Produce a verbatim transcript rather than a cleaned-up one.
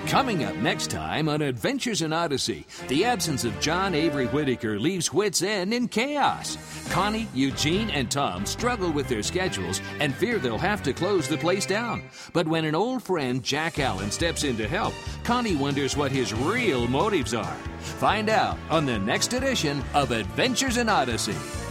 Coming up next time on Adventures in Odyssey, the absence of John Avery Whittaker leaves Whit's End in chaos. Connie, Eugene, and Tom struggle with their schedules and fear they'll have to close the place down. But when an old friend, Jack Allen, steps in to help, Connie wonders what his real motives are. Find out on the next edition of Adventures in Odyssey.